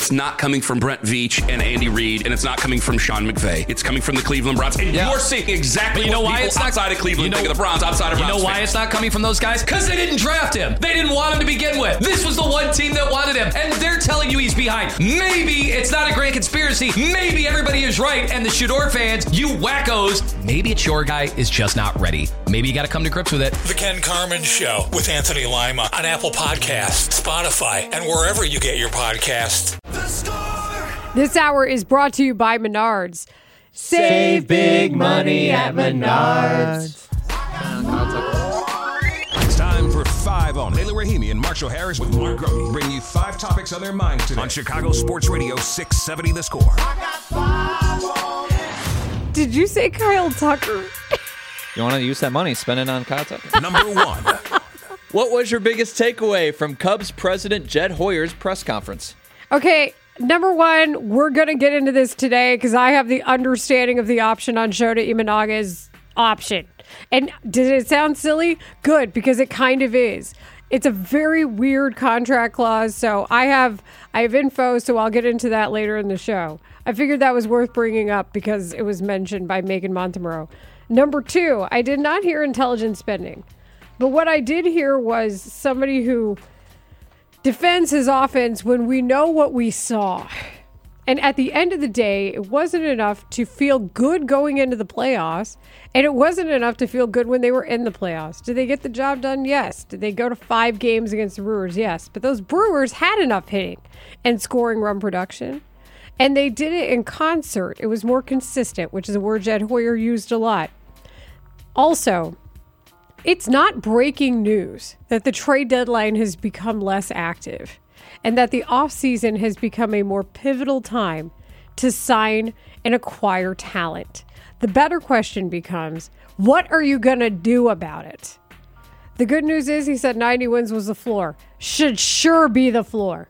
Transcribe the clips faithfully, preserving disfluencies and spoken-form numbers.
it's not coming from Brent Veach and Andy Reid, and it's not coming from Sean McVay. It's coming from the Cleveland Browns. And yeah. you're seeing exactly but you know what why people it's not, outside of Cleveland you know, think of the Browns, outside of You Browns know why fans. it's not coming from those guys? Because they didn't draft him. They didn't want him to begin with. This was the one team that wanted him, and they're telling you he's behind. Maybe it's not a grand conspiracy. Maybe everybody is right, and the Shador fans, you wackos, maybe it's your guy is just not ready. Maybe you got to come to grips with it. The Ken Carman Show with Anthony Lima on Apple Podcasts, Spotify, and wherever you get your podcasts. This hour is brought to you by Menards. Save, Save big money at Menards. It's time for Five on. Layla Rahimi and Marshall Harris with Mark Grote bring you five topics on their minds today on Chicago Sports Radio six seventy The Score. Did you say Kyle Tucker? You want to use that money, spend it on Kyle Tucker. Number one. What was your biggest takeaway from Cubs president Jed Hoyer's press conference? Okay, number one, we're going to get into this today because I have the understanding of the option on Shota Imanaga's option. And did it sound silly? Good, because it kind of is. It's a very weird contract clause, so I have I have info, so I'll get into that later in the show. I figured that was worth bringing up because it was mentioned by Megan Montemurro. Number two, I did not hear intelligent spending. But what I did hear was somebody who defends his offense when we know what we saw. And at the end of the day, it wasn't enough to feel good going into the playoffs, and it wasn't enough to feel good when they were in the playoffs. Did they get the job done? Yes. Did they go to five games against the Brewers? Yes. But those Brewers had enough hitting and scoring run production, and they did it in concert. It was more consistent, which is a word Jed Hoyer used a lot. Also, it's not breaking news that the trade deadline has become less active and that the offseason has become a more pivotal time to sign and acquire talent. The better question becomes, what are you going to do about it? The good news is he said ninety wins was the floor. Should sure be the floor.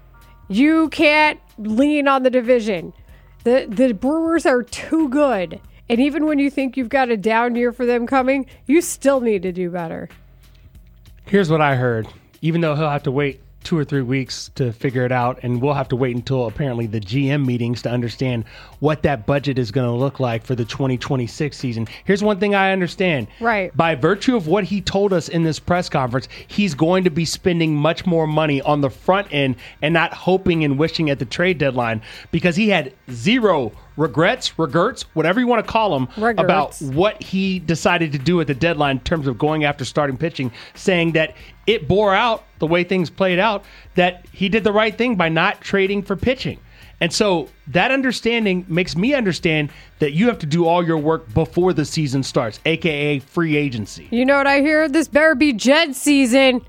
You can't lean on the division. The, the Brewers are too good. And even when you think you've got a down year for them coming, you still need to do better. Here's what I heard. Even though he'll have to wait two or three weeks to figure it out, and we'll have to wait until apparently the G M meetings to understand what that budget is going to look like for the twenty twenty-six season. Here's one thing I understand. Right. By virtue of what he told us in this press conference, he's going to be spending much more money on the front end and not hoping and wishing at the trade deadline, because he had zero regrets, regrets, whatever you want to call them, regrets. about what he decided to do at the deadline in terms of going after starting pitching, saying that it bore out the way things played out, that he did the right thing by not trading for pitching. And so that understanding makes me understand that you have to do all your work before the season starts, a k a free agency. You know what I hear? This better be Jed season.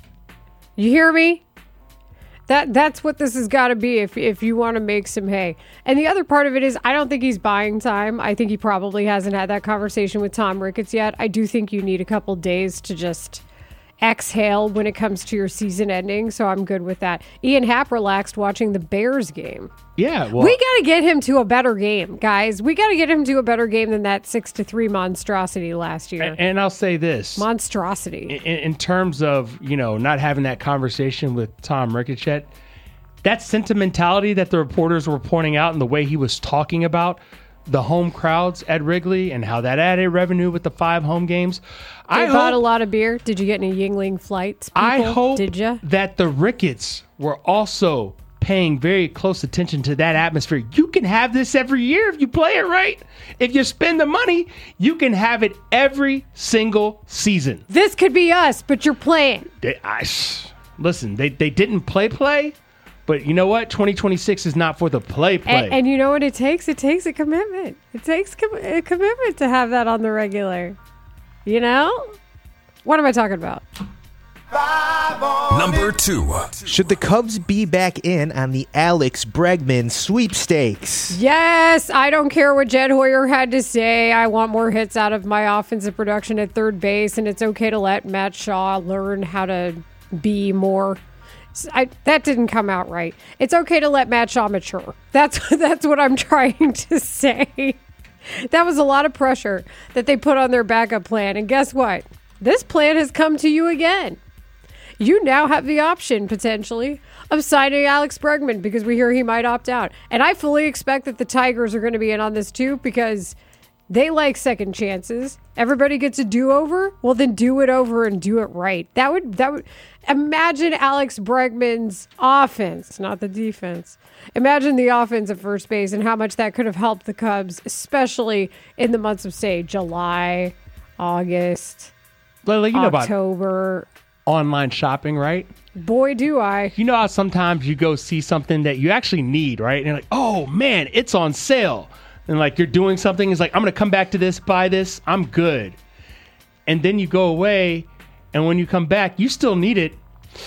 You hear me? That That's what this has got to be if if you want to make some hay. And the other part of it is I don't think he's buying time. I think he probably hasn't had that conversation with Tom Ricketts yet. I do think you need a couple days to just exhale when it comes to your season ending, so I'm good with that. Ian Happ relaxed watching the Bears game. Yeah, well, we got to get him to a better game, guys. We got to get him to a better game than that six to three monstrosity last year. And, and I'll say this. Monstrosity. In, in terms of, you know, not having that conversation with Tom Ricketts yet, that sentimentality that the reporters were pointing out and the way he was talking about the home crowds at Wrigley and how that added revenue with the five home games. They I bought hope, a lot of beer. Did you get any Yingling flights, people? I hope Did you? that the Ricketts were also paying very close attention to that atmosphere. You can have this every year if you play it right. If you spend the money, you can have it every single season. This could be us, but you're playing. They, I, listen, they, they didn't play play. But you know what? twenty twenty-six is not for the play play. And, and you know what it takes? It takes a commitment. It takes com- a commitment to have that on the regular. You know? What am I talking about? Number two. Should the Cubs be back in on the Alex Bregman sweepstakes? Yes, I don't care what Jed Hoyer had to say. I want more hits out of my offensive production at third base, and it's okay to let Matt Shaw learn how to be more. I, that didn't come out right. It's okay to let Matt Shaw mature. That's that's what I'm trying to say. That was a lot of pressure that they put on their backup plan. And guess what? This plan has come to you again. you now have the option, potentially, of signing Alex Bregman because we hear he might opt out. And I fully expect that the Tigers are going to be in on this too because they like second chances. Everybody gets a do-over. Well, then do it over and do it right. That would that would imagine Alex Bregman's offense, not the defense. Imagine the offense at first base and how much that could have helped the Cubs, especially in the months of, say, July, August, Lily, you know October. About online shopping, right? Boy, do I. You know how sometimes you go see something that you actually need, right? And you're like, oh, man, it's on sale. And like you're doing something, it's like, I'm going to come back to this, buy this, I'm good. And then you go away, and when you come back, you still need it,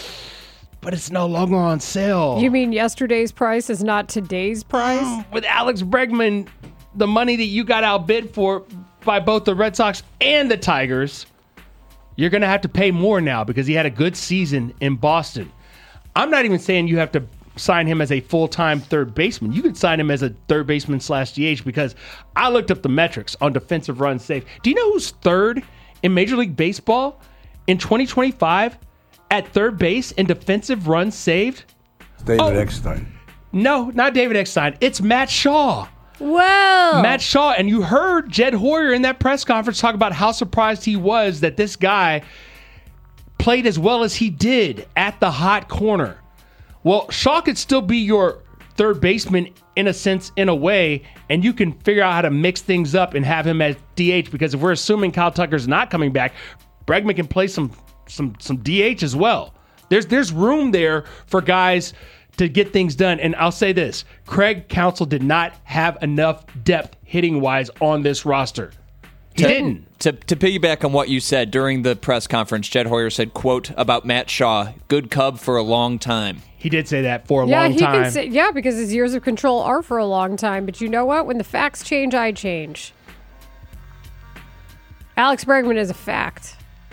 but it's no longer on sale. You mean yesterday's price is not today's price? With Alex Bregman, the money that you got outbid for by both the Red Sox and the Tigers, you're going to have to pay more now because he had a good season in Boston. I'm not even saying you have to sign him as a full-time third baseman. You could sign him as a third baseman slash D H because I looked up the metrics on defensive runs saved. Do you know who's third in Major League Baseball in twenty twenty-five at third base in defensive runs saved? David oh, Eckstein. No, not David Eckstein. It's Matt Shaw. Well, Matt Shaw, and you heard Jed Hoyer in that press conference talk about how surprised he was that this guy played as well as he did at the hot corner. Well, Shaw could still be your third baseman in a sense, in a way, and you can figure out how to mix things up and have him as D H because if we're assuming Kyle Tucker's not coming back, Bregman can play some some some D H as well. There's there's room there for guys to get things done. And I'll say this, Craig Counsell did not have enough depth hitting-wise on this roster. He to, didn't. To, to piggyback on what you said during the press conference, Jed Hoyer said, quote, about Matt Shaw, good Cub for a long time. He did say that for a yeah, long he time. Can say, yeah, because his years of control are for a long time. But you know what? When the facts change, I change. Alex Bregman is a fact.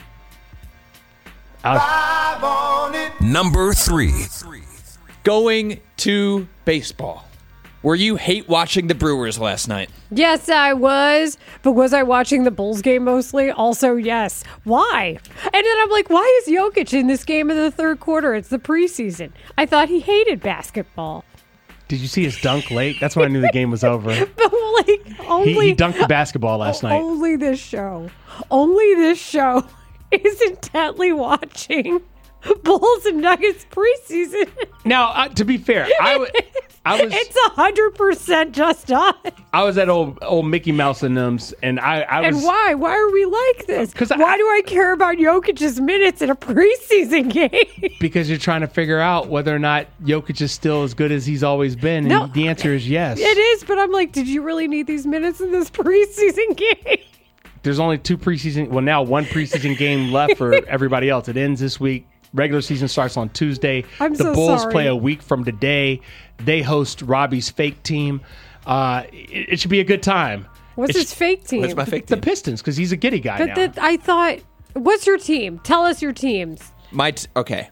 Alex. Number three. Going to baseball. Were you hate watching the Brewers last night? Yes, I was. But was I watching the Bulls game mostly? Also, yes. Why? And then I'm like, why is Jokic in this game in the third quarter? It's the preseason. I thought he hated basketball. Did you see his dunk late? That's when I knew the game was over. But like, only, he, he dunked the basketball last night. Only this show. Only this show is intently watching Bulls and Nuggets preseason. Now, uh, to be fair, I, w- I was. It's a hundred percent just us. I was at old old Mickey Mouse and them's, and I, I was. And why? Why are we like this? Because why I, do I care about Jokic's minutes in a preseason game? Because you're trying to figure out whether or not Jokic is still as good as he's always been, and no, the answer is yes. It is, but I'm like, did you really need these minutes in this preseason game? There's only two preseason. Well, now one preseason game left for everybody else. It ends this week. Regular season starts on Tuesday. I'm the so Bulls sorry. play a week from today. They host Robbie's fake team. Uh, it, it should be a good time. What's it's, his fake team? What's my fake the team? Pistons, because he's a giddy guy but now. the, I thought, what's your team? Tell us your teams. My t- okay.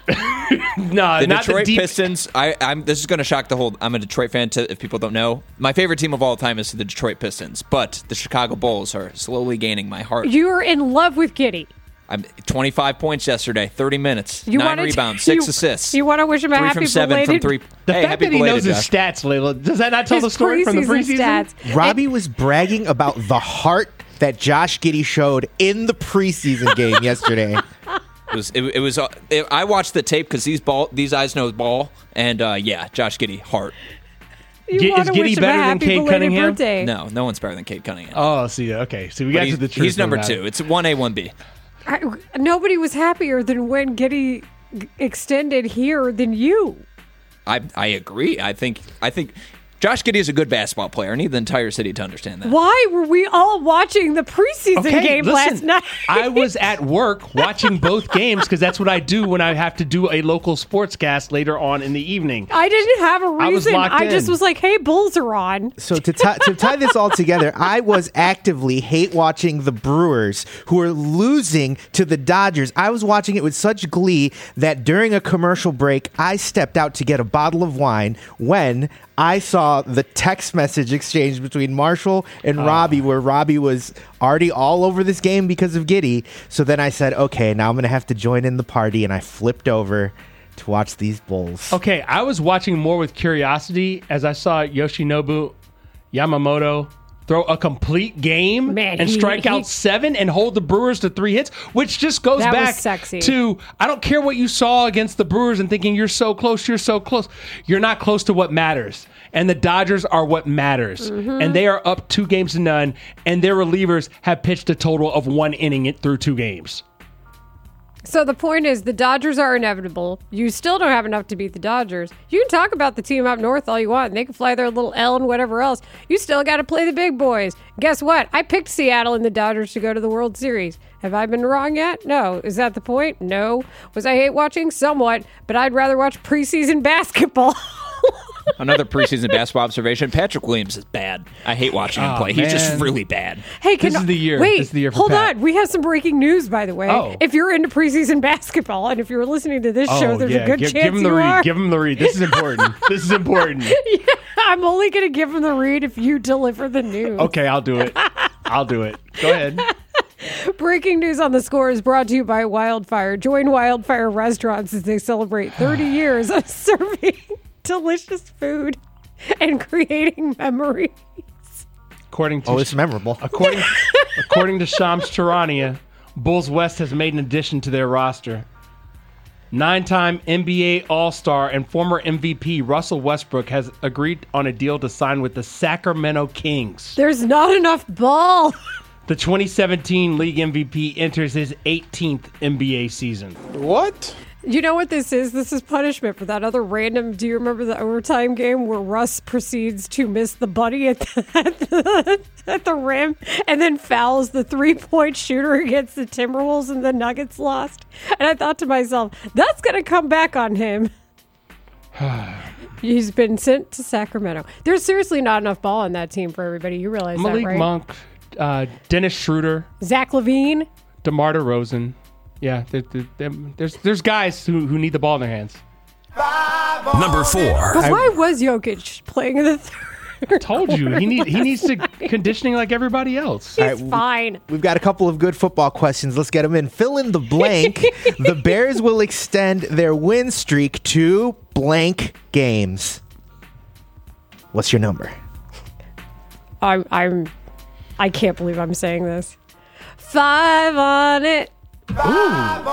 no, the not Detroit the deep- Pistons. I, I'm. This is going to shock the whole. I'm a Detroit fan. To, if people don't know, my favorite team of all time is the Detroit Pistons. But the Chicago Bulls are slowly gaining my heart. You are in love with Giddy. I'm twenty-five points yesterday, thirty minutes, You nine wanna- rebounds, six you- assists. You want to wish him a three happy from seven belated? from three. The hey, fact happy that he belated, knows his Josh. stats, Layla, does that not tell His the story from the preseason? stats. Robbie was bragging about the heart that Josh Giddey showed in the preseason game yesterday. It was. It, it was. Uh, it, I watched the tape because these ball, these eyes know ball, and uh, yeah, Josh Giddey, heart. You Ge- want is to Giddy wish him a better than happy Cade belated Cunningham? birthday. No, no one's better than Cade Cunningham. Oh, see, okay. So we But got he's, to the truth. he's number about two. it. It's one A, one B. I, nobody was happier than when Giddy extended here than you. I I agree. I think I think Josh Giddey is a good basketball player. I need the entire city to understand that. Why were we all watching the preseason Okay, game listen, last night? I was at work watching both games because that's what I do when I have to do a local sportscast later on in the evening. I didn't have a I was reason. locked I, just in. was like, hey, Bulls are on. So to, t- to tie this all together, I was actively hate watching the Brewers, who are losing to the Dodgers. I was watching it with such glee that during a commercial break, I stepped out to get a bottle of wine when I saw saw the text message exchange between Marshall and uh. Robbie, where Robbie was already all over this game because of Giddey. So then I said, okay, now I'm going to have to join in the party, and I flipped over to watch these Bulls. Okay, I was watching more with curiosity as I saw Yoshinobu Yamamoto throw a complete game Man, and he, strike he, out seven and hold the Brewers to three hits, which just goes that back was sexy. to, I don't care what you saw against the Brewers and thinking you're so close, you're so close. You're not close to what matters. And the Dodgers are what matters. Mm-hmm. And they are up two games to none, and their relievers have pitched a total of one inning through two games. So the point is, the Dodgers are inevitable. You still don't have enough to beat the Dodgers. You can talk about the team up north all you want, and they can fly their little L and whatever else. You still got to play the big boys. Guess what? I picked Seattle and the Dodgers to go to the World Series. Have I been wrong yet? No. Is that the point? No. Was I hate watching? Somewhat, but I'd rather watch preseason basketball. Another preseason basketball observation. Patrick Williams is bad. I hate watching him oh, play. Man. He's just really bad. Hey, can, this is the year. Wait, this is the year for hold Pat. on. We have some breaking news, by the way. Oh. If you're into preseason basketball, and if you're listening to this oh, show, there's yeah. a good give, chance give him the you read. are. Give him the read. This is important. This is important. Yeah, I'm only going to give him the read if you deliver the news. Okay, I'll do it. I'll do it. Go ahead. Breaking news on the score is brought to you by Wildfire. Join Wildfire restaurants as they celebrate thirty years of serving delicious food and creating memories. According to Oh, it's memorable. According, according to Shams Charania, Bulls West has made an addition to their roster. Nine-time N B A All-Star and former M V P Russell Westbrook has agreed on a deal to sign with the Sacramento Kings. There's not enough ball. The twenty seventeen league M V P enters his eighteenth N B A season. What? You know what this is? This is punishment for that other random. Do you remember the overtime game where Russ proceeds to miss the buddy at the, at the, at the rim and then fouls the three-point shooter against the Timberwolves and the Nuggets lost? And I thought to myself, that's going to come back on him. He's been sent to Sacramento. There's seriously not enough ball on that team for everybody. You realize Malik that, right? Monk, uh, Dennis Schroeder, Zach LaVine, DeMar DeRozan. Yeah, there, there, there's there's guys who, who need the ball in their hands. Number four. But why was Jokic playing in the third? I told you he need he needs to conditioning like everybody else. He's All right, fine. We've got a couple of good football questions. Let's get them in. Fill in the blank. The Bears will extend their win streak to blank games. What's your number? I'm I'm I can't believe I'm saying this. Five on it. Ooh.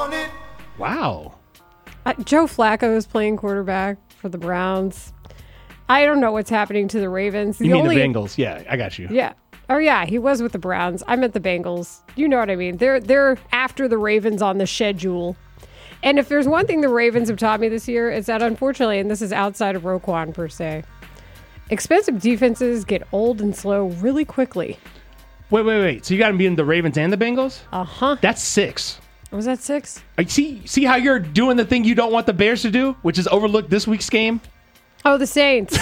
Wow. Uh, Joe Flacco is playing quarterback for the Browns. I don't know what's happening to the Ravens. You the mean only, the Bengals? Yeah, I got you. Yeah. Oh yeah, he was with the Browns. I meant the Bengals. You know what I mean? They're they're after the Ravens on the schedule. And if there's one thing the Ravens have taught me this year, it's that unfortunately, and this is outside of Roquan per se, expensive defenses get old and slow really quickly. Wait, wait, wait. So you got to be in the Ravens and the Bengals? Uh huh. That's six. Was that six? I see. See how you're doing the thing you don't want the Bears to do, which is overlook this week's game. Oh, the Saints.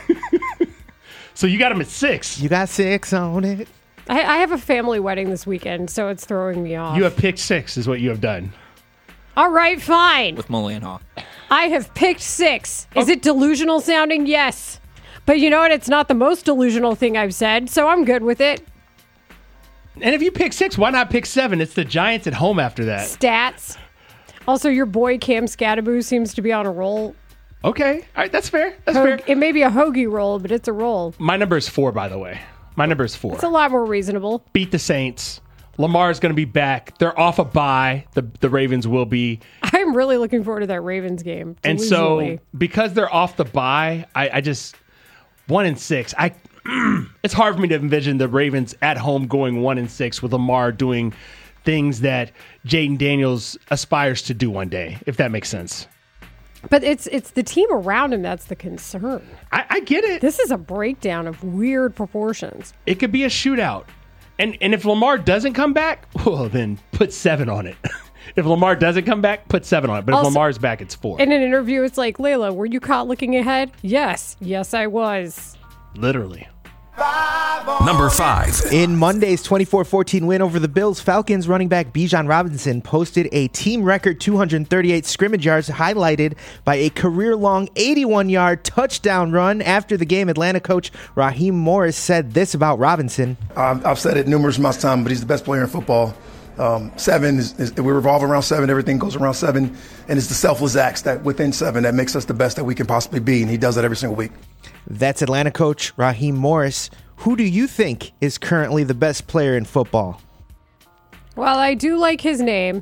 So you got them at six. You got six on it. I, I have a family wedding this weekend, so it's throwing me off. You have picked six, is what you have done. All right, fine. With Mully and Hawk. I have picked six. Is it delusional sounding? Yes. But you know what? It's not the most delusional thing I've said, so I'm good with it. And if you pick six, why not pick seven? It's the Giants at home after that. Stats. Also, your boy Cam Scattaboo seems to be on a roll. Okay. All right, that's fair. That's Hoag- fair. It may be a hoagie roll, but it's a roll. My number is four, by the way. My number is four. It's a lot more reasonable. Beat the Saints. Lamar is going to be back. They're off a bye. The the Ravens will be. I'm really looking forward to that Ravens game. And so, delusionally. because they're off the bye, I, I just one and six. I it's hard for me to envision the Ravens at home going one and six with Lamar doing things that Jaden Daniels aspires to do one day, if that makes sense. But it's it's the team around him that's the concern. I, I get it. This is a breakdown of weird proportions. It could be a shootout. And and if Lamar doesn't come back, well, then put seven on it. If Lamar doesn't come back, put seven on it. But Also, if Lamar's back, it's four. In an interview, it's like, Layla, were you caught looking ahead? Yes. Yes, I was. Literally. Number five. In Monday's twenty-four fourteen win over the Bills, Falcons running back Bijan Robinson posted a team record two hundred thirty-eight scrimmage yards, highlighted by a career-long eighty-one-yard touchdown run. After the game, Atlanta coach Raheem Morris said this about Robinson. Um, I've said it numerous amounts of times, but he's the best player in football. Um, seven is, is we revolve around seven. Everything goes around seven, and it's the selfless acts that within seven that makes us the best that we can possibly be, and he does that every single week. That's Atlanta coach Raheem Morris. Who do you think is currently the best player in football? Well, I do like his name.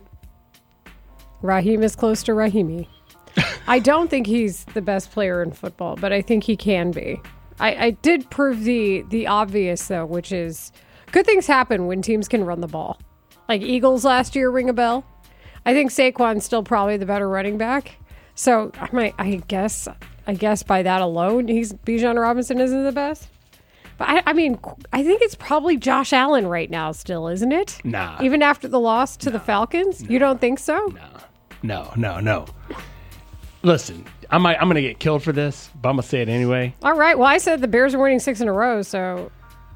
Raheem is close to Rahimi. I don't think he's the best player in football, but I think he can be. I, I did prove the the obvious, though, which is good things happen when teams can run the ball. Like Eagles last year, ring a bell. I think Saquon's still probably the better running back. So I might, I guess, I guess by that alone, he's Bijan Robinson isn't the best. But I, I mean, I think it's probably Josh Allen right now, still, isn't it? Nah. Even after the loss to no. the Falcons, no. You don't think so? No, no, no, no. Listen, I might, I'm going to get killed for this, but I'm going to say it anyway. All right. Well, I said the Bears are winning six in a row, so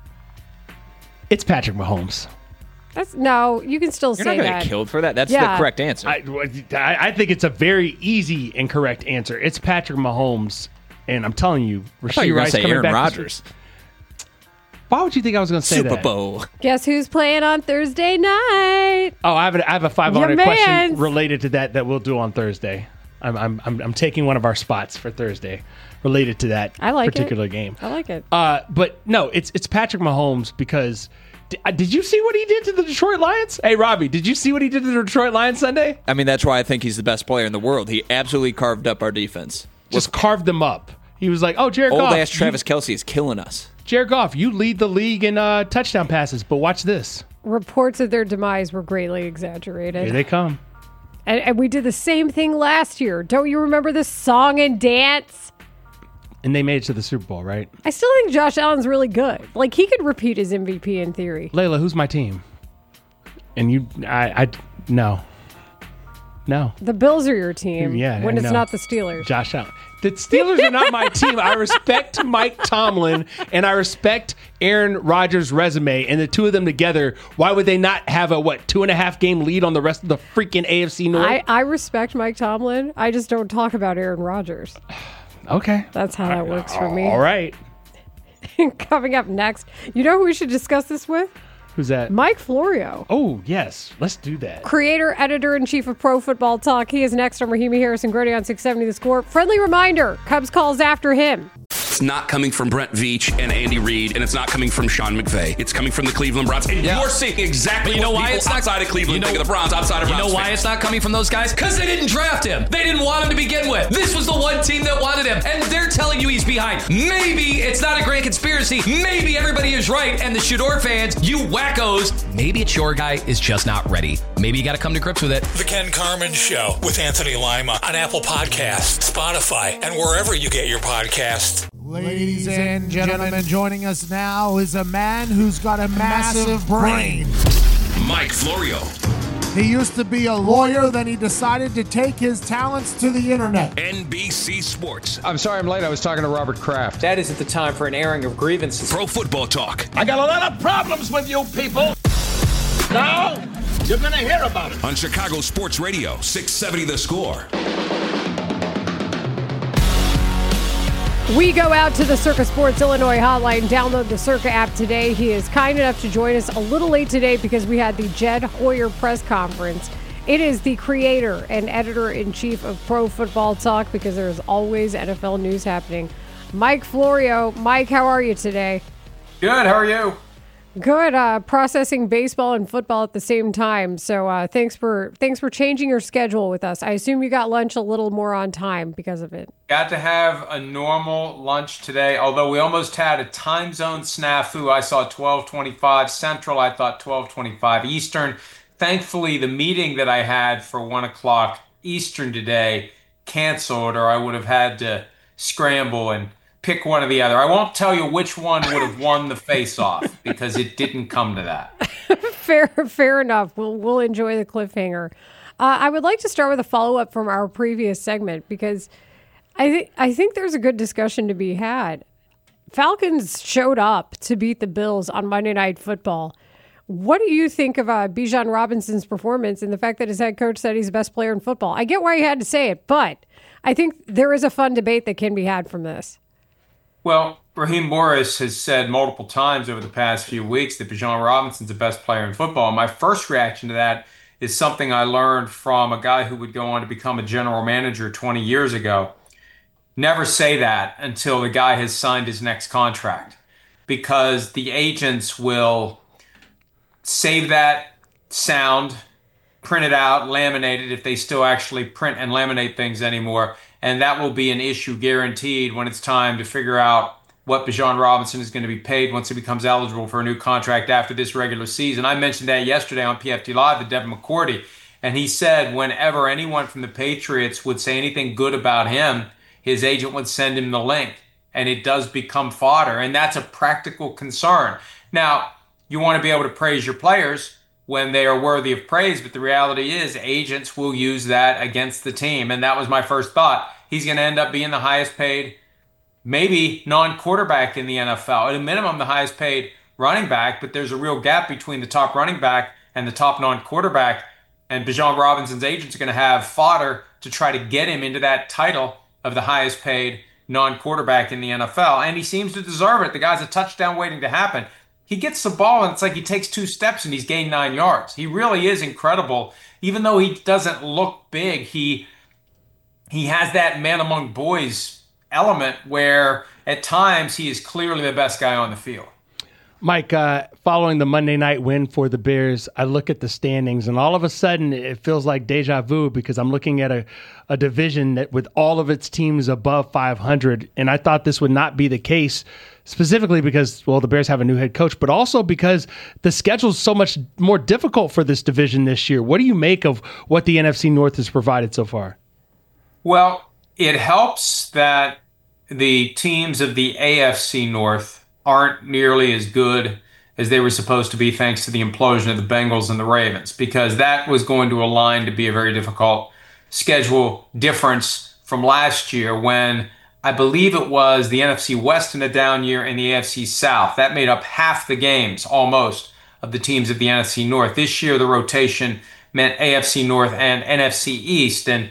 it's Patrick Mahomes. That's no, you can still You're say not gonna that. Get killed for that. That's yeah. the correct answer. I, I think it's a very easy and correct answer. It's Patrick Mahomes, and I'm telling you, Rashee you were Rice say coming Aaron back. Rodgers. Why would you think I was going to say Super that? Super Bowl. Guess who's playing on Thursday night? Oh, I have a, I have a five hundred question related to that that we'll do on Thursday. I'm I'm I'm, I'm taking one of our spots for Thursday related to that I like particular it. game. I like it. Uh, but no, it's it's Patrick Mahomes because. Did you see what he did to the Detroit Lions? Hey, Robbie, did you see what he did to the Detroit Lions Sunday? I mean, that's why I think he's the best player in the world. He absolutely carved up our defense. Just carved them up. He was like, oh, Jared Goff. Old-ass Travis you, Kelce is killing us. Jared Goff, you lead the league in uh, touchdown passes, but watch this. Reports of their demise were greatly exaggerated. Here they come. And, and we did the same thing last year. Don't you remember the song and dance? And they made it to the Super Bowl, right? I still think Josh Allen's really good. Like, he could repeat his M V P in theory. Layla, who's my team? And you, I, I, no. No. The Bills are your team yeah, when it's no. not the Steelers. Josh Allen. The Steelers are not my team. I respect Mike Tomlin, and I respect Aaron Rodgers' resume, and the two of them together, why would they not have a, what, two and a half game lead on the rest of the freaking A F C North? I, I respect Mike Tomlin. I just don't talk about Aaron Rodgers. Okay. That's how that works for me. All right. Coming up next, you know who we should discuss this with? Who's that? Mike Florio. Oh, yes. Let's do that. Creator, editor-in-chief of Pro Football Talk. He is next on Rahimi Harrison Grody on six seventy The Score. Friendly reminder, Cubs calls after him. It's not coming from Brent Veach and Andy Reid, and it's not coming from Sean McVay. It's coming from the Cleveland Browns. And yeah. you're seeing exactly you know what why people it's not, outside of Cleveland you know, think of the Browns, outside of You Browns know why fans. it's not coming from those guys? Because they didn't draft him. They didn't want him to begin with. This was the one team that wanted him, and they're telling you he's behind. Maybe it's not a grand conspiracy. Maybe everybody is right, and the Shador fans, you wackos, maybe it's your guy is just not ready. Maybe you got to come to grips with it. The Ken Carman Show with Anthony Lima on Apple Podcasts, Spotify, and wherever you get your podcasts. Ladies and gentlemen, joining us now is a man who's got a massive brain. Mike Florio. He used to be a lawyer, then he decided to take his talents to the internet. N B C Sports. I'm sorry I'm late. I was talking to Robert Kraft. That isn't the time for an airing of grievances. Pro Football Talk. I got a lot of problems with you people. Now, you're going to hear about it. On Chicago Sports Radio, six seventy The Score. We go out to the Circa Sports Illinois hotline. Download the Circa app today. He is kind enough to join us a little late today because we had the Jed Hoyer press conference. It is the creator and editor-in-chief of Pro Football Talk because there is always N F L news happening. Mike Florio. Mike, how are you today? Good. How are you? Good. Uh, processing baseball and football at the same time. So uh, thanks for thanks for changing your schedule with us. I assume you got lunch a little more on time because of it. Got to have a normal lunch today, although we almost had a time zone snafu. I saw twelve twenty-five Central. I thought twelve twenty-five Eastern. Thankfully, the meeting that I had for one o'clock Eastern today canceled, or I would have had to scramble and pick one or the other. I won't tell you which one would have won the face-off because it didn't come to that. fair, fair enough. We'll we'll enjoy the cliffhanger. Uh, I would like to start with a follow-up from our previous segment because I think I think there's a good discussion to be had. Falcons showed up to beat the Bills on Monday Night Football. What do you think of uh, Bijan Robinson's performance and the fact that his head coach said he's the best player in football? I get why he had to say it, but I think there is a fun debate that can be had from this. Well, Raheem Morris has said multiple times over the past few weeks that Bijan Robinson's the best player in football. My first reaction to that is something I learned from a guy who would go on to become a general manager twenty years ago. Never say that until the guy has signed his next contract, because the agents will save that sound, print it out, laminate it if they still actually print and laminate things anymore. And that will be an issue guaranteed when it's time to figure out what Bijan Robinson is going to be paid once he becomes eligible for a new contract after this regular season. I mentioned that yesterday on P F T Live to Devin McCourty, and he said whenever anyone from the Patriots would say anything good about him, his agent would send him the link, and it does become fodder, and that's a practical concern. Now, you want to be able to praise your players when they are worthy of praise, but the reality is agents will use that against the team, and that was my first thought. He's going to end up being the highest paid, maybe non-quarterback in the N F L, at a minimum the highest paid running back, but there's a real gap between the top running back and the top non-quarterback, and Bijan Robinson's agents are going to have fodder to try to get him into that title of the highest paid non-quarterback in the N F L, and he seems to deserve it. The guy's a touchdown waiting to happen. He gets the ball, and it's like he takes two steps, and he's gained nine yards. He really is incredible. Even though he doesn't look big, he he has that man among boys element where at times he is clearly the best guy on the field. Mike, uh, following the Monday night win for the Bears, I look at the standings, and all of a sudden it feels like deja vu because I'm looking at a, a division that with all of its teams above five hundred, and I thought this would not be the case, specifically because, well, the Bears have a new head coach, but also because the schedule is so much more difficult for this division this year. What do you make of what the N F C North has provided so far? Well, it helps that the teams of the A F C North aren't nearly as good as they were supposed to be thanks to the implosion of the Bengals and the Ravens, because that was going to align to be a very difficult schedule difference from last year when I believe it was the N F C West in a down year and the A F C South. That made up half the games almost of the teams of the N F C North. This year, the rotation meant A F C North and N F C East, and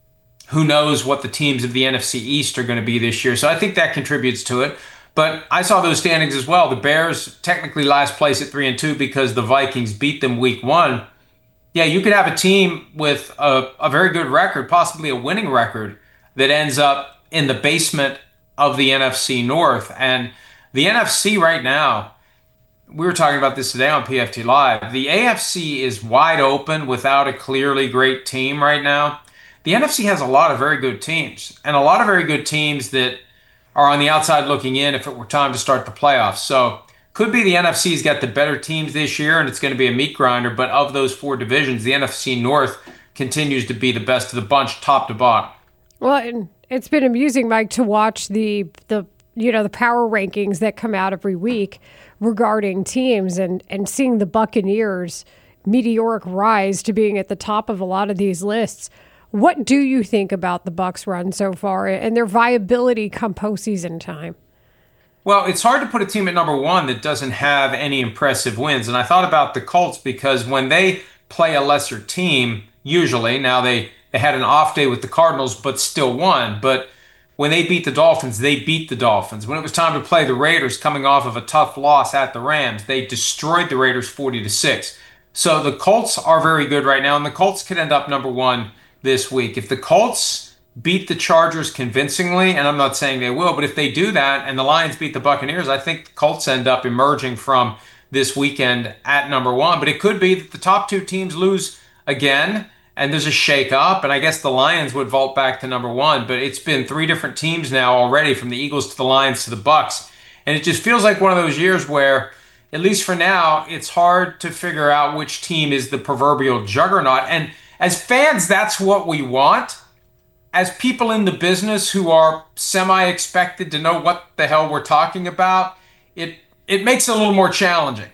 who knows what the teams of the N F C East are going to be this year. So I think that contributes to it. But I saw those standings as well. The Bears technically last place at three and two because the Vikings beat them week one. Yeah, you could have a team with a, a very good record, possibly a winning record, that ends up in the basement of the N F C North. And the N F C right now, we were talking about this today on P F T Live. The A F C is wide open without a clearly great team right now. The N F C has a lot of very good teams, and a lot of very good teams that are on the outside looking in if it were time to start the playoffs. So could be the N F C's got the better teams this year, and it's going to be a meat grinder. But of those four divisions, the N F C North continues to be the best of the bunch, top to bottom. Well, and it's been amusing, Mike, to watch the the you know the power rankings that come out every week regarding teams, and and seeing the Buccaneers' meteoric rise to being at the top of a lot of these lists. What do you think about the Bucs' run so far and their viability come postseason time? Well, it's hard to put a team at number one that doesn't have any impressive wins. And I thought about the Colts because when they play a lesser team, usually, now they, they had an off day with the Cardinals, but still won. But when they beat the Dolphins, they beat the Dolphins. When it was time to play the Raiders coming off of a tough loss at the Rams, they destroyed the Raiders forty to six. So the Colts are very good right now, and the Colts could end up number one this week. If the Colts beat the Chargers convincingly, and I'm not saying they will, but if they do that and the Lions beat the Buccaneers, I think the Colts end up emerging from this weekend at number one. But it could be that the top two teams lose again and there's a shake-up, and I guess the Lions would vault back to number one. But it's been three different teams now already, from the Eagles to the Lions to the Bucs. And it just feels like one of those years where, at least for now, it's hard to figure out which team is the proverbial juggernaut. And as fans, that's what we want. As people in the business who are semi-expected to know what the hell we're talking about, it it makes it a little more challenging.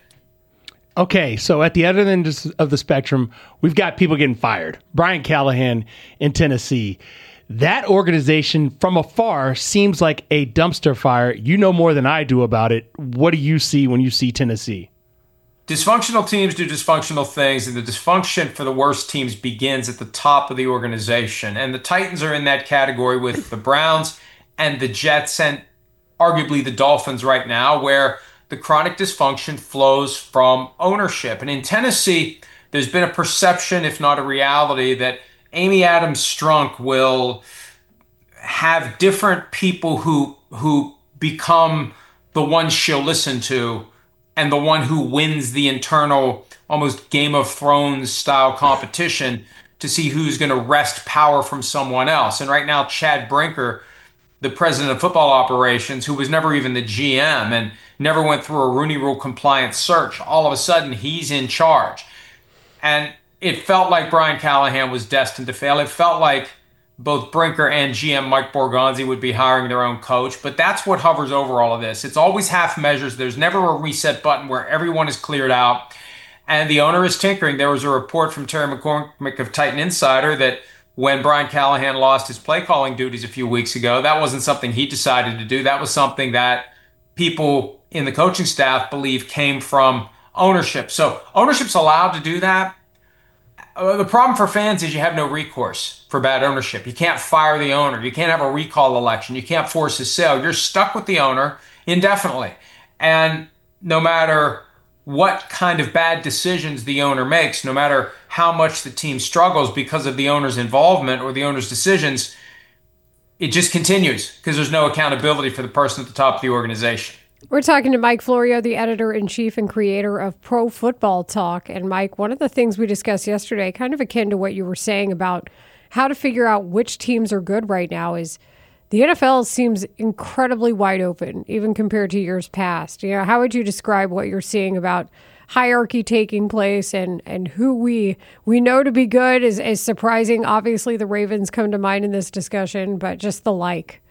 Okay, so at the other end of the spectrum, we've got people getting fired. Brian Callahan in Tennessee. That organization from afar seems like a dumpster fire. You know more than I do about it. What do you see when you see Tennessee? Dysfunctional teams do dysfunctional things, and the dysfunction for the worst teams begins at the top of the organization. And the Titans are in that category with the Browns and the Jets and arguably the Dolphins right now, where the chronic dysfunction flows from ownership. And in Tennessee, there's been a perception, if not a reality, that Amy Adams Strunk will have different people who who become the ones she'll listen to and the one who wins the internal, almost Game of Thrones style competition to see who's going to wrest power from someone else. And right now, Chad Brinker, the president of football operations, who was never even the G M and never went through a Rooney Rule compliant search, all of a sudden he's in charge. And it felt like Brian Callahan was destined to fail. It felt like both Brinker and G M Mike Borgonzi would be hiring their own coach, but that's what hovers over all of this. It's always half measures. There's never a reset button where everyone is cleared out, and the owner is tinkering. There was a report from Terry McCormick of Titan Insider that when Brian Callahan lost his play calling duties a few weeks ago, that wasn't something he decided to do. That was something that people in the coaching staff believe came from ownership. So ownership's allowed to do that. Uh, the problem for fans is you have no recourse for bad ownership. You can't fire the owner. You can't have a recall election. You can't force a sale. You're stuck with the owner indefinitely. And no matter what kind of bad decisions the owner makes, no matter how much the team struggles because of the owner's involvement or the owner's decisions, it just continues because there's no accountability for the person at the top of the organization. We're talking to Mike Florio, the editor-in-chief and creator of Pro Football Talk. And Mike, one of the things we discussed yesterday, kind of akin to what you were saying about how to figure out which teams are good right now, is the N F L seems incredibly wide open, even compared to years past. You know, how would you describe what you're seeing about hierarchy taking place and, and who we we know to be good is, is surprising? Obviously, the Ravens come to mind in this discussion, but just the like.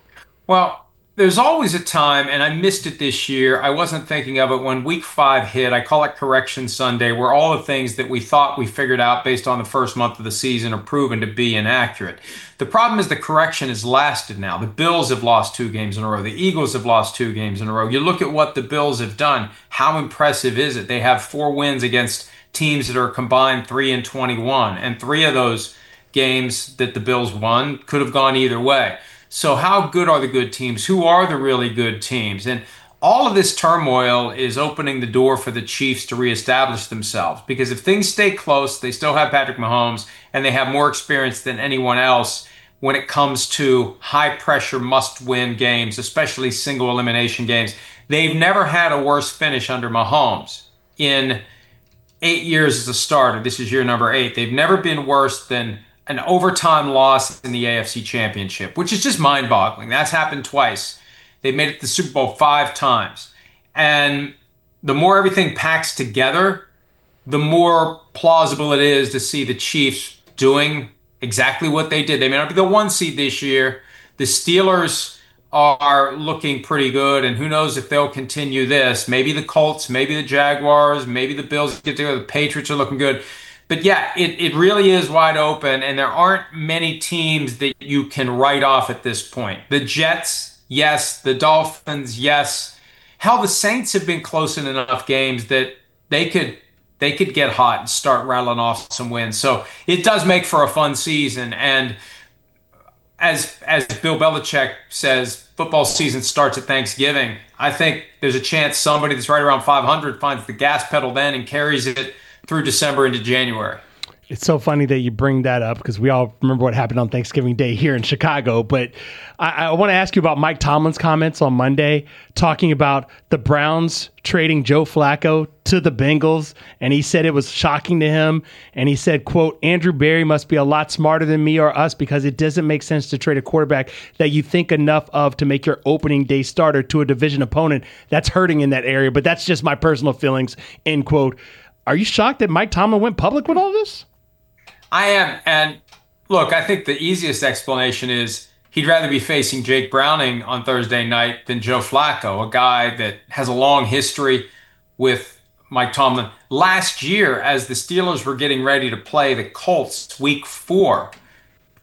Well, there's always a time, and I missed it this year. I wasn't thinking of it when week five hit. I call it Correction Sunday, where all the things that we thought we figured out based on the first month of the season are proven to be inaccurate. The problem is the correction has lasted now. The Bills have lost two games in a row. The Eagles have lost two games in a row. You look at what the Bills have done. How impressive is it? They have four wins against teams that are combined three and twenty-one, and three of those games that the Bills won could have gone either way. So how good are the good teams? Who are the really good teams? And all of this turmoil is opening the door for the Chiefs to reestablish themselves. Because if things stay close, they still have Patrick Mahomes, and they have more experience than anyone else when it comes to high-pressure, must-win games, especially single elimination games. They've never had a worse finish under Mahomes. In eight years as a starter, this is year number eight, they've never been worse than an overtime loss in the A F C Championship, which is just mind-boggling. That's happened twice. They've made it to the Super Bowl five times. And the more everything packs together, the more plausible it is to see the Chiefs doing exactly what they did. They may not be the one seed this year. The Steelers are looking pretty good, and who knows if they'll continue this. Maybe the Colts, maybe the Jaguars, maybe the Bills get together. The Patriots are looking good. But yeah, it, it really is wide open, and there aren't many teams that you can write off at this point. The Jets, yes. The Dolphins, yes. Hell, the Saints have been close in enough games that they could they could get hot and start rattling off some wins. So it does make for a fun season. And as as Bill Belichick says, football season starts at Thanksgiving. I think there's a chance somebody that's right around five hundred finds the gas pedal then and carries it through December into January. It's so funny that you bring that up because we all remember what happened on Thanksgiving Day here in Chicago. But I, I want to ask you about Mike Tomlin's comments on Monday, talking about the Browns trading Joe Flacco to the Bengals. And he said it was shocking to him. And he said, quote, Andrew Berry must be a lot smarter than me or us because it doesn't make sense to trade a quarterback that you think enough of to make your opening day starter to a division opponent that's hurting in that area. But that's just my personal feelings, end quote. Are you shocked that Mike Tomlin went public with all this? I am. And look, I think the easiest explanation is he'd rather be facing Jake Browning on Thursday night than Joe Flacco, a guy that has a long history with Mike Tomlin. Last year, as the Steelers were getting ready to play the Colts week four,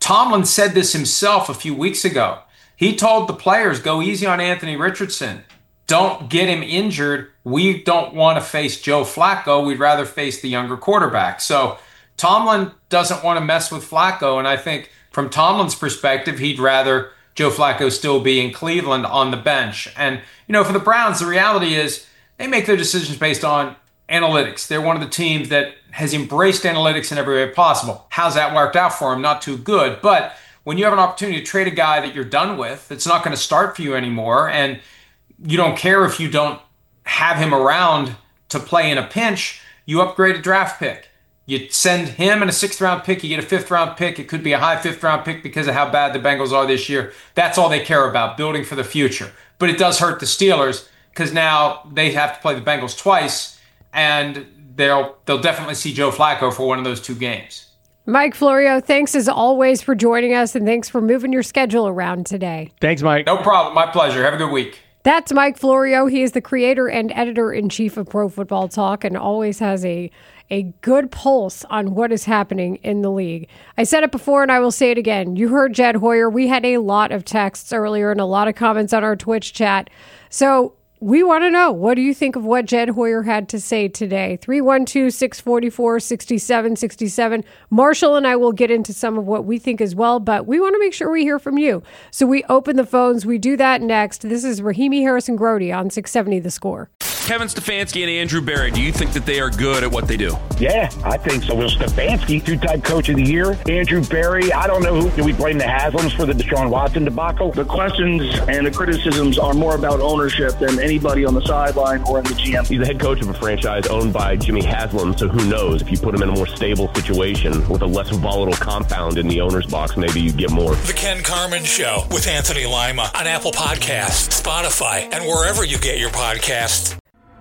Tomlin said this himself a few weeks ago. He told the players, go easy on Anthony Richardson. Don't get him injured. We don't want to face Joe Flacco. We'd rather face the younger quarterback. So Tomlin doesn't want to mess with Flacco. And I think from Tomlin's perspective, he'd rather Joe Flacco still be in Cleveland on the bench. And, you know, for the Browns, the reality is they make their decisions based on analytics. They're one of the teams that has embraced analytics in every way possible. How's that worked out for them? Not too good. But when you have an opportunity to trade a guy that you're done with, that's not going to start for you anymore, and you don't care if you don't have him around to play in a pinch, you upgrade a draft pick. You send him and a sixth round pick, you get a fifth round pick. It could be a high fifth round pick because of how bad the Bengals are this year. That's all they care about, building for the future. But it does hurt the Steelers because now they have to play the Bengals twice, and they'll they'll definitely see Joe Flacco for one of those two games. Mike Florio, thanks as always for joining us, and thanks for moving your schedule around today. Thanks, Mike. No problem. My pleasure. Have a good week. That's Mike Florio. He is the creator and editor-in-chief of Pro Football Talk and always has a, a good pulse on what is happening in the league. I said it before and I will say it again. You heard Jed Hoyer. We had a lot of texts earlier and a lot of comments on our Twitch chat. So we want to know, what do you think of what Jed Hoyer had to say today? three one two, six four four, six seven six seven. Marshall and I will get into some of what we think as well, but we want to make sure we hear from you. So we open the phones. We do that next. This is Rahimi Harrison-Grody on six seventy The Score. Kevin Stefanski and Andrew Berry, do you think that they are good at what they do? Yeah, I think so. Well, Stefanski, two-time coach of the year. Andrew Berry, I don't know who. Do we blame the Haslams for the Deshaun Watson debacle? The questions and the criticisms are more about ownership than anybody on the sideline or in the G M. He's the head coach of a franchise owned by Jimmy Haslam, so who knows? If you put him in a more stable situation with a less volatile compound in the owner's box, maybe you get more. The Ken Carman Show with Anthony Lima on Apple Podcasts, Spotify, and wherever you get your podcasts.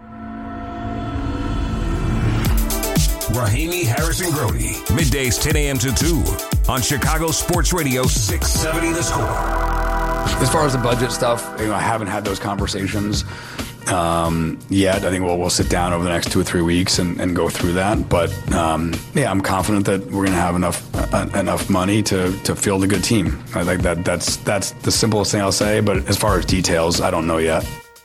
Rahimi Harrison-Grody, middays ten a.m. to two on Chicago Sports Radio six seventy The Score. As far as the budget stuff, you know, I haven't had those conversations um, yet. I think we'll, we'll sit down over the next two or three weeks and, and go through that. But um, yeah, I'm confident that we're going to have enough uh, enough money to to field a good team. I think that that's that's the simplest thing I'll say. But as far as details, I don't know yet.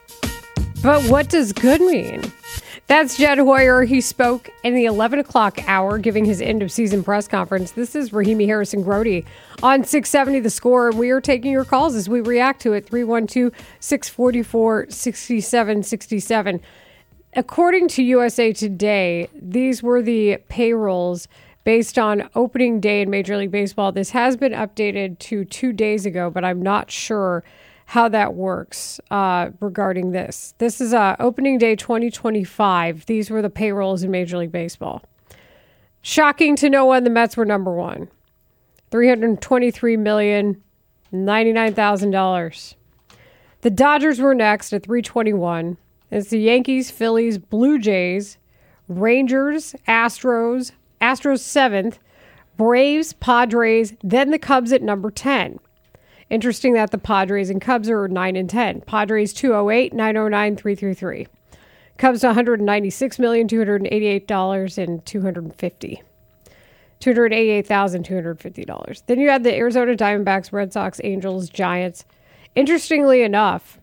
But what does good mean? That's Jed Hoyer. He spoke in the eleven o'clock hour, giving his end-of-season press conference. This is Rahimi Harrison-Grody on six seventy The Score, and we are taking your calls as we react to it, three one two, six four four, six seven six seven. According to U S A Today, these were the payrolls based on opening day in Major League Baseball. This has been updated to two days ago, but I'm not sure how that works uh, regarding this. This is uh, opening day twenty twenty-five. These were the payrolls in Major League Baseball. Shocking to no one, the Mets were number one. three hundred twenty-three million dollars, ninety-nine thousand dollars. The Dodgers were next at three hundred twenty-one. It's the Yankees, Phillies, Blue Jays, Rangers, Astros, Astros seventh, Braves, Padres, then the Cubs at number ten. Interesting that the Padres and Cubs are nine and ten. Padres two oh eight, nine oh nine, three thirty-three. Cubs one hundred ninety-six million dollars, two hundred eighty-eight dollars and two hundred fifty dollars. two hundred eighty-eight thousand two hundred fifty dollars. Then you had the Arizona Diamondbacks, Red Sox, Angels, Giants. Interestingly enough,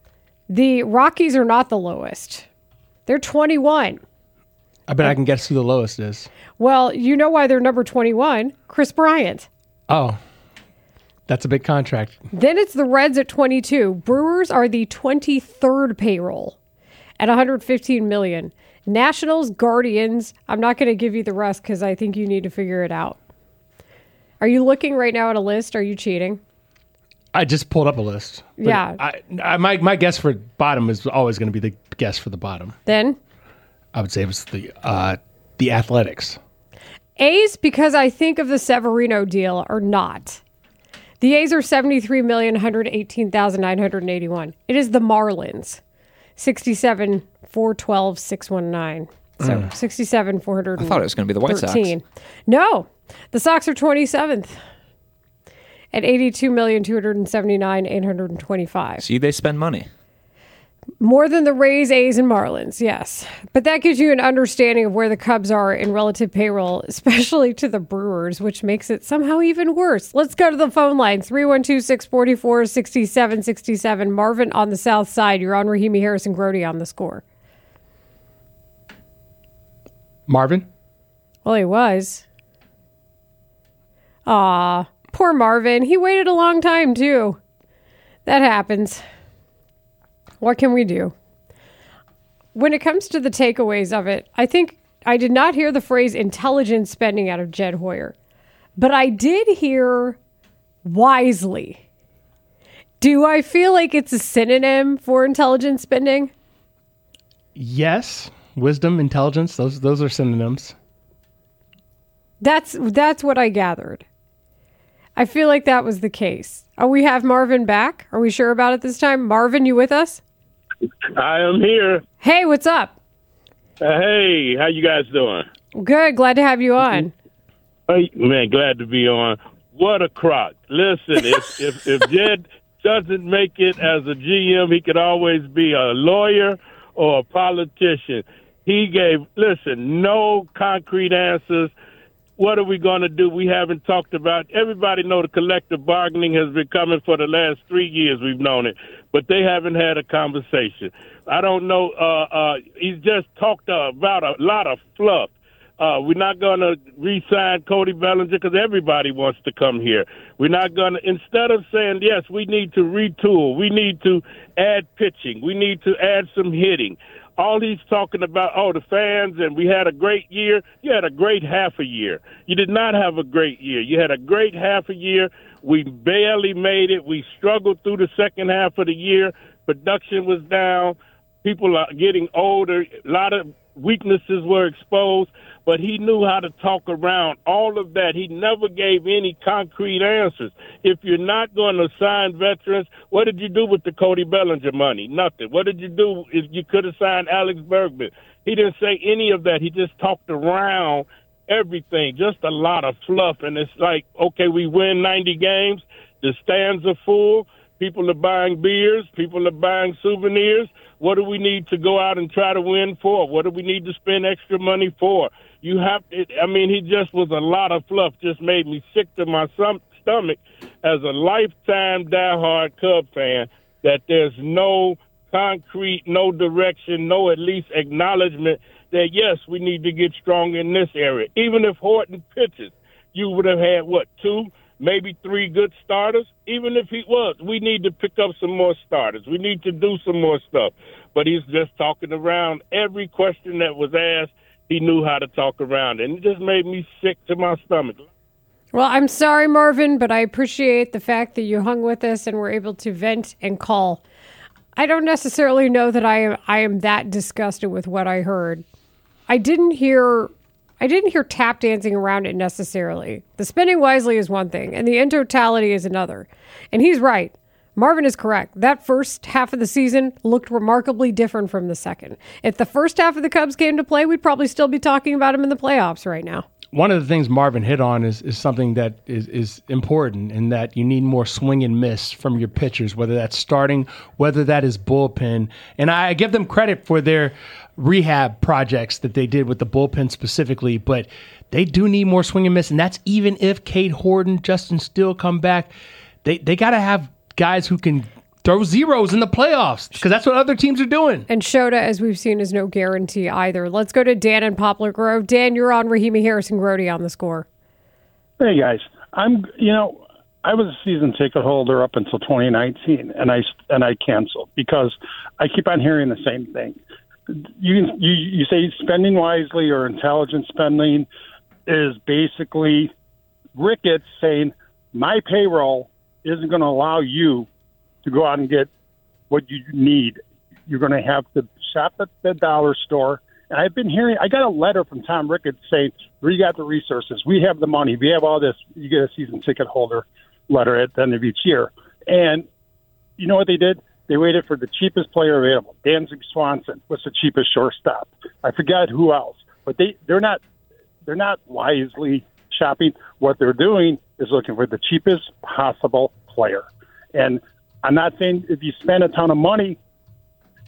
the Rockies are not the lowest. They're twenty-one. I bet and, I can guess who the lowest is. Well, you know why they're number twenty-one. Chris Bryant. Oh. That's a big contract. Then it's the Reds at twenty-two. Brewers are the twenty-third payroll at one hundred fifteen million dollars. Nationals, Guardians. I'm not going to give you the rest because I think you need to figure it out. Are you looking right now at a list? Are you cheating? I just pulled up a list. Yeah. I, I, my my guess for bottom is always going to be the guess for the bottom. Then? I would say it was the uh, the Athletics. A's, because I think of the Severino deal, are not. The A's are seventy-three million, one hundred eighteen thousand nine hundred eighty-one. It is the Marlins, sixty-seven, four twelve, six nineteen. So mm. sixty-seven, four hundred thirteen. I thought it was going to be the White Sox. No, the Sox are twenty-seventh at eighty-two million, two hundred seventy-nine thousand eight hundred twenty-five. See, they spend money. More than the Rays, A's, and Marlins, yes. But that gives you an understanding of where the Cubs are in relative payroll, especially to the Brewers, which makes it somehow even worse. Let's go to the phone line, three one two, six four four, six seven six seven. Marvin on the south side. You're on Rahimi Harrison Grody on the Score. Marvin? Well, he was. Aw, poor Marvin. He waited a long time, too. That happens. What can we do? When it comes to the takeaways of it, I think I did not hear the phrase intelligent spending out of Jed Hoyer, but I did hear wisely. Do I feel like it's a synonym for intelligent spending? Yes. Wisdom, intelligence, those those are synonyms. That's that's what I gathered. I feel like that was the case. Oh, we have Marvin back? Are we sure about it this time? Marvin, you with us? I am here. Hey, what's up? Uh, hey, how you guys doing? Good. Glad to have you on. Hey, man, glad to be on. What a crock. Listen, if, if, if Jed doesn't make it as a G M, he could always be a lawyer or a politician. He gave, listen, no concrete answers. What are we going to do? We haven't talked about. Everybody know the collective bargaining has been coming for the last three years. We've known it, but they haven't had a conversation. I don't know. Uh, uh, he's just talked uh, about a lot of fluff. Uh, we're not going to re-sign Cody Bellinger because everybody wants to come here. We're not going to, instead of saying, yes, we need to retool, we need to add pitching, we need to add some hitting. All he's talking about, oh, the fans, and we had a great year. You had a great half a year. You did not have a great year. You had a great half a year. We barely made it. We struggled through the second half of the year. Production was down. People are getting older. A lot of weaknesses were exposed, but he knew how to talk around all of that. He never gave any concrete answers. If you're not going to sign veterans, what did you do with the Cody Bellinger money? Nothing. What did you do if you could have signed Alex Bergman? He didn't say any of that. He just talked around everything, just a lot of fluff. And it's like, okay, we win ninety games. The stands are full. People are buying beers. People are buying souvenirs. What do we need to go out and try to win for? What do we need to spend extra money for? You have to, I mean, he just was a lot of fluff, just made me sick to my stomach as a lifetime diehard Cub fan that there's no concrete, no direction, no at least acknowledgement that, yes, we need to get strong in this area. Even if Horton pitches, you would have had, what, two, maybe three good starters? Even if he was, we need to pick up some more starters. We need to do some more stuff. But he's just talking around every question that was asked. He knew how to talk around it. And it just made me sick to my stomach. Well, I'm sorry, Marvin, but I appreciate the fact that you hung with us and were able to vent and call. I don't necessarily know that I am, I am that disgusted with what I heard. I didn't hear... I didn't hear tap dancing around it necessarily. The spending wisely is one thing, and the in totality is another. And he's right. Marvin is correct. That first half of the season looked remarkably different from the second. If the first half of the Cubs came to play, we'd probably still be talking about him in the playoffs right now. One of the things Marvin hit on is, is something that is, is important, in that you need more swing and miss from your pitchers, whether that's starting, whether that is bullpen. And I give them credit for their rehab projects that they did with the bullpen specifically, but they do need more swing and miss, and that's even if Cade Horton, Justin Steele come back. They they got to have guys who can throw zeros in the playoffs, because that's what other teams are doing. And Shota, as we've seen, is no guarantee either. Let's go to Dan in Poplar Grove. Dan, you're on Rahimi Harrison Grody on the Score. Hey, guys. I'm, you know, I was a season ticket holder up until twenty nineteen, and I, and I canceled because I keep on hearing the same thing. You, you, you say spending wisely or intelligent spending is basically Ricketts saying, my payroll isn't going to allow you to go out and get what you need. You're going to have to shop at the dollar store. And I've been hearing, I got a letter from Tom Ricketts saying, we got the resources, we have the money, we have all this. You get a season ticket holder letter at the end of each year. And you know what they did? They waited for the cheapest player available. Dansby Swanson was the cheapest shortstop. I forgot who else, but they, they're not, they're not wisely shopping. What they're doing is looking for the cheapest possible player. And I'm not saying if you spend a ton of money,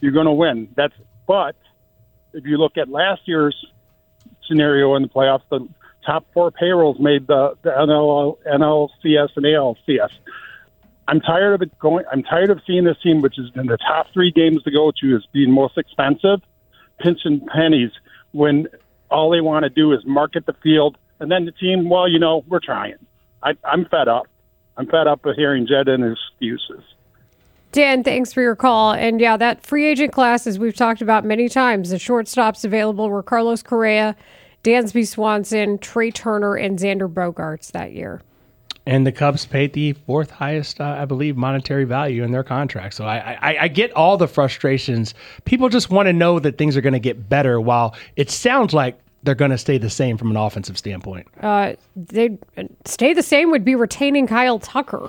you're going to win. That's but if you look at last year's scenario in the playoffs, the top four payrolls made the, the N L C S and A L C S. I'm tired of it going. I'm tired of seeing this team, which is in the top three games to go to, is being most expensive, pinching pennies when all they want to do is market the field, and then the team. Well, you know, we're trying. I, I'm fed up. I'm fed up with hearing Jed and his excuses. Dan, thanks for your call. And yeah, that free agent class, as we've talked about many times, the shortstops available were Carlos Correa, Dansby Swanson, Trey Turner, and Xander Bogaerts that year. And the Cubs paid the fourth highest, uh, I believe, monetary value in their contract. So I, I, I get all the frustrations. People just want to know that things are going to get better, while it sounds like they're going to stay the same from an offensive standpoint. Uh, they stay the same would be retaining Kyle Tucker.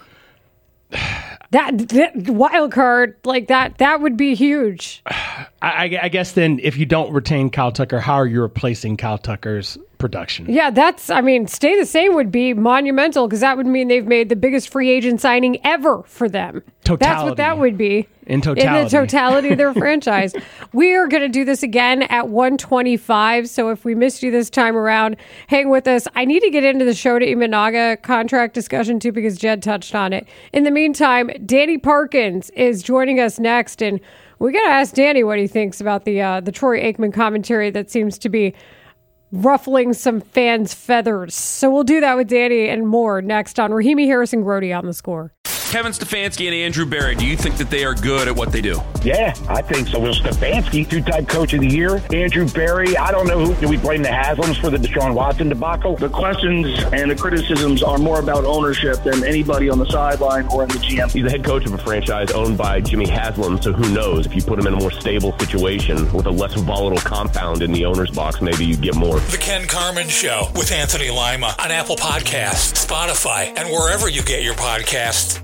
That, that wild card, like that, that would be huge. I, I guess then if you don't retain Kyle Tucker, how are you replacing Kyle Tucker's production? Yeah, that's, I mean, stay the same would be monumental, because that would mean they've made the biggest free agent signing ever for them. Totality. That's what that would be. In totality. In the totality of their franchise. We are going to do this again at one twenty-five. So if we missed you this time around, hang with us. I need to get into the Shota Imanaga contract discussion too, because Jed touched on it. In the meantime, Danny Parkins is joining us next, and we got to ask Danny what he thinks about the uh, the Troy Aikman commentary that seems to be ruffling some fans' feathers. So we'll do that with Danny and more next on Rahimi Harrison Grody on The Score. Kevin Stefanski and Andrew Berry, do you think that they are good at what they do? Yeah, I think so. Will Stefanski, two-time coach of the year. Andrew Berry, I don't know who. Do we blame the Haslams for the Deshaun Watson debacle? The questions and the criticisms are more about ownership than anybody on the sideline or in the G M. He's the head coach of a franchise owned by Jimmy Haslam, so who knows? If you put him in a more stable situation with a less volatile compound in the owner's box, maybe you get more. The Ken Carman Show with Anthony Lima on Apple Podcasts, Spotify, and wherever you get your podcasts.